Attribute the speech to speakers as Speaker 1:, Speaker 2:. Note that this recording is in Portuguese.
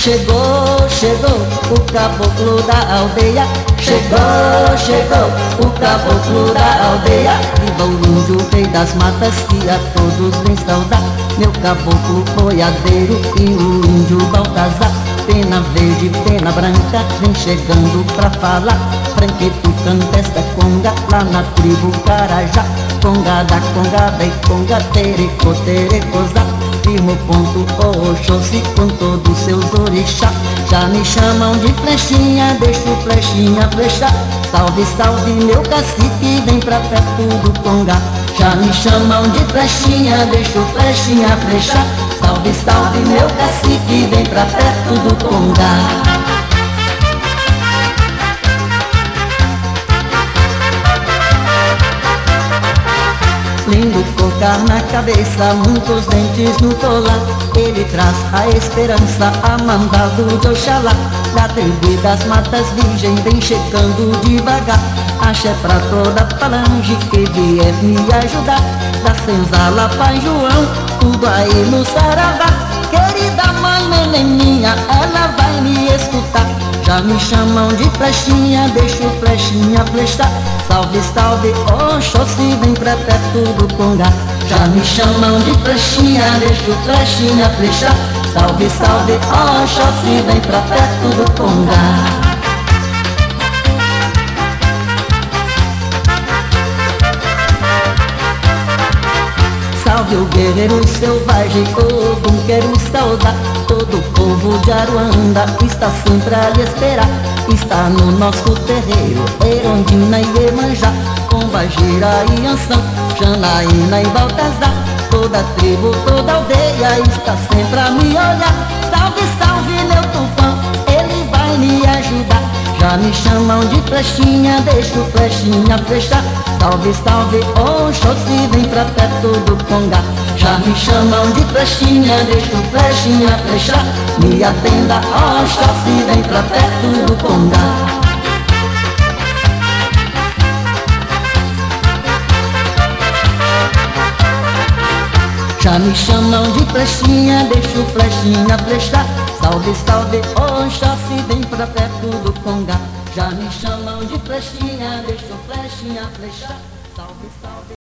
Speaker 1: Chegou, chegou o caboclo da aldeia. Chegou, chegou o caboclo da aldeia. Viva o índio, rei das matas, que a todos vem saudar. Meu caboclo boiadeiro e o índio Baltazar. Pena verde, pena branca, vem chegando pra falar. Franqueto canta esta conga lá na tribo Carajá. Conga da congada e conga tereco, terecozá. Firmo ponto, Oxóssi com todos seus orixá. Já me chamam de flechinha, deixo flechinha flechar. Salve, salve meu cacique, vem pra perto do congá. Já me chamam de flechinha, deixo flechinha flechar. Salve, salve meu cacique, vem pra perto do congá. Lindo cocar na cabeça, muitos dentes no colar. Ele traz a esperança, a mandado de Oxalá. Da tribo das matas virgem, vem chegando devagar. Axé pra toda falange que vier me ajudar. Da senzala Pai João, tudo aí no Saravá. Querida mãe menininha, ela vai me escutar. Já me chamam de flechinha, deixo flechinha flechar. Salve, salve, Oxóssi, vem pra perto do congá. Já me chamam de flechinha, deixo flechinha flechar. Salve, salve, Oxóssi, vem pra perto do congá. Salve o guerreiro selvagem, como quero saudar. Todo o povo de Aruanda está sempre a lhe esperar. Está no nosso terreiro, Erondina e Iemanjá, Pombagira e Anção, Janaína e Baltazar. Toda tribo, toda aldeia está sempre a me olhar. Salve, salve meu tufão, ele vai me ajudar. Já me chamam de flechinha, deixo flechinha flechar. Salve, salve, Oxóssi, vem pra perto do congá. Já me chamam de flechinha, deixo flechinha flechar. Me atenda, Oxóssi, vem pra perto do congá. Já me chamam de flechinha, deixo flechinha flechar. Salve, salve, Oxóssi, vem pra perto do congá. Já me chamam de flechinha, deixo flechinha flechar. Salve, salve.